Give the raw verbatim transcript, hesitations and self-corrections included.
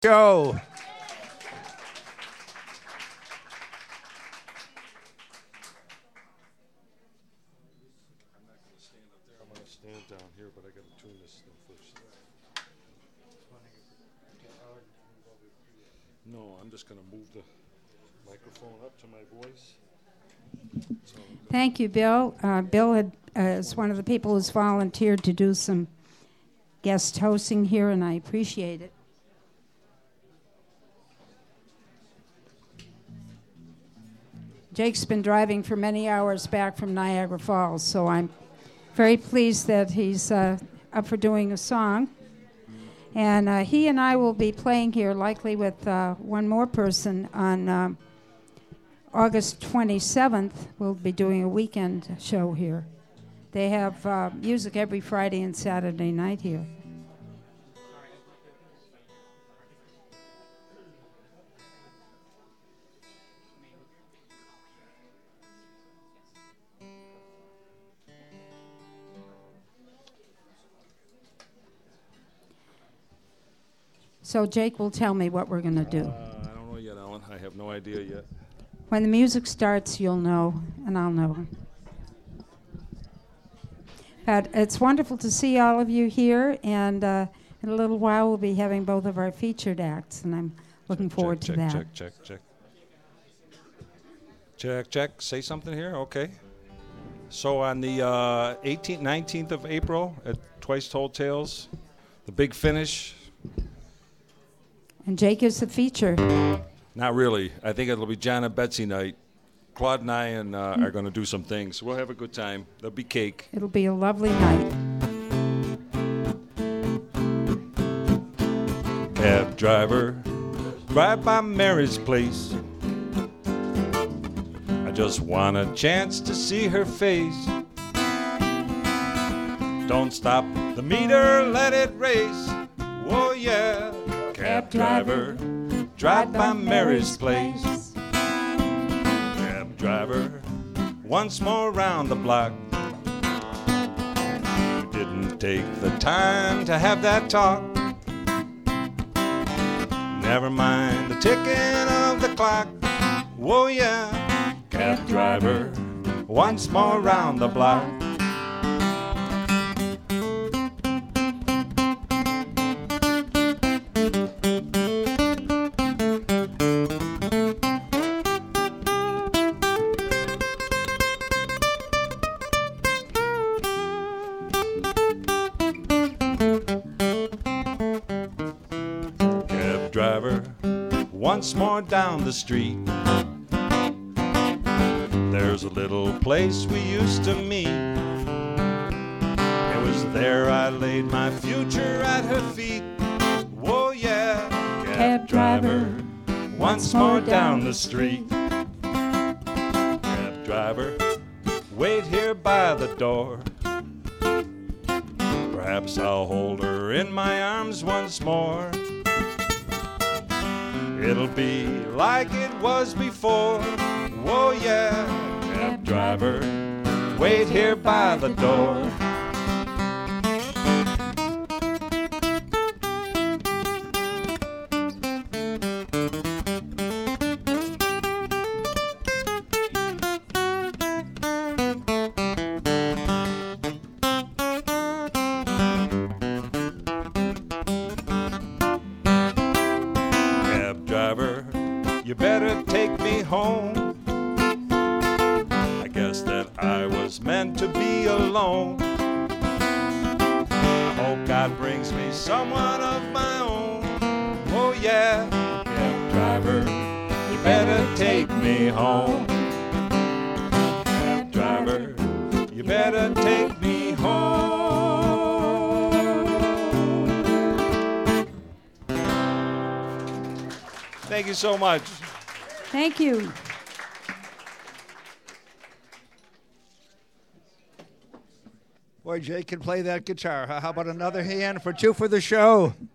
Show. No, I'm just going to move the microphone up to my voice. So Thank you, Bill. Uh, Bill had, uh, is one of the people who's volunteered to do some guest hosting here, and I appreciate it. Jake's been driving for many hours back from Niagara Falls, so I'm very pleased that he's uh, up for doing a song. And uh, he and I will be playing here, likely with uh, one more person, on uh, August twenty-seventh. We'll be doing a weekend show here. They have uh, music every Friday and Saturday night here. So Jake will tell me what we're going to do. Uh, I don't know yet, Ellen. I have no idea yet. When the music starts, you'll know, and I'll know. But it's wonderful to see all of you here, and uh, in a little while we'll be having both of our featured acts, and I'm looking check, forward check, to that. Check, check, check. Check, check. Say something here? Okay. So on the uh, eighteenth, nineteenth of April at Twice Told Tales, the big finish. And Jake is the feature. Not really. I think it'll be John and Betsy night. Claude and I and, uh, mm. are going to do some things. We'll have a good time. There'll be cake. It'll be a lovely night. Cab driver, drive by Mary's place. I just want a chance to see her face. Don't stop the meter, let it race. Oh yeah. Cab driver, drive by Mary's place. Cab driver, once more round the block. You didn't take the time to have that talk. Never mind the ticking of the clock. Whoa yeah, cab driver, once more round the block. Once more down the street, there's a little place we used to meet. It was there I laid my future at her feet. Whoa yeah, cab, cab driver, driver, once more down the street. Cab driver, wait here by the door. Perhaps I'll hold her in my arms once more. It'll be like it was before. Whoa yeah, cab driver, wait here by the door. You better take me home. I guess that I was meant to be alone. I hope God brings me someone of my own. Oh yeah, cab driver, you better take me home. Cab driver, you better take me home. Thank you so much. Thank you. Boy, Jake can play that guitar. How about another hand for two for the show?